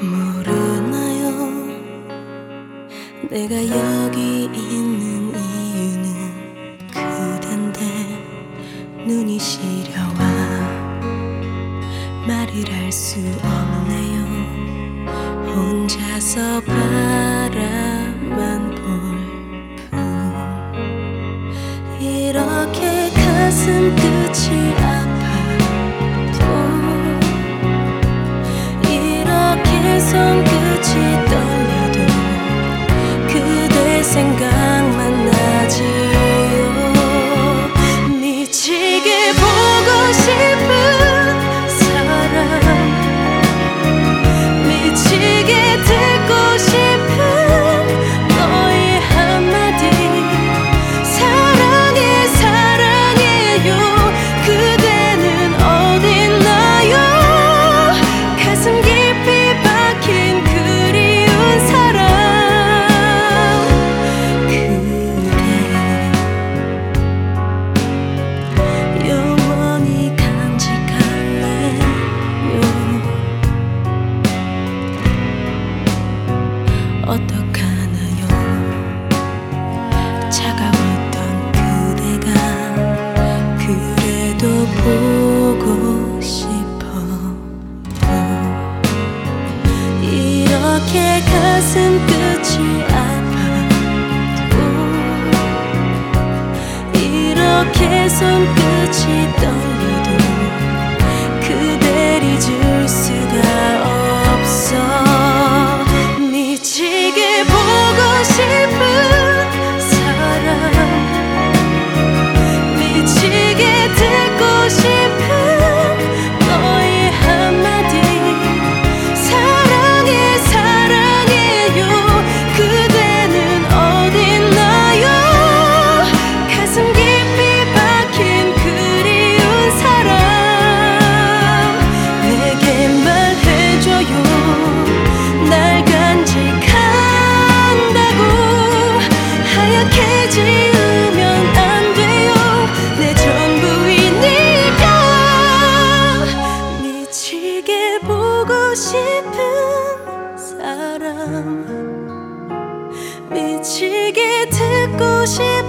모르나요? 내가 여기 있는 이유는 그댄데 눈이 시려와 말을 할 수 없네요. 혼자서 바라만 볼 뿐. 이렇게 가슴 끝이 아파도 이렇게 손끝이 떨려도 그대 생각만 나지요. 미치게 보고 싶은 사람, 미치게 듣고 싶은 너의 한마디, 사랑해 사랑해요. 그대는 어딨나요? 가슴 깊이 박힌 그리운 사랑, 그대 영원히 간직할래요. 어떡하나요? 차가웠던 그대가 그래도 보고 싶어요. 이렇게 가슴 끝이 아파도 이렇게 손끝이 떨려도 그댈 잊을 수가 없어. 미치게 보고 싶은 사람, 미치게 듣고 싶은 너의 한마디, 사랑해 사랑해요. 그대는 어딨나요? 가슴 깊이 박힌 그리운 사람, 내게 말해줘요. 날 간직한다고 하얗게 지으면 안 돼요. 내 전부이니까. 미치게 보고 싶은 사람, 미치게 듣고 싶은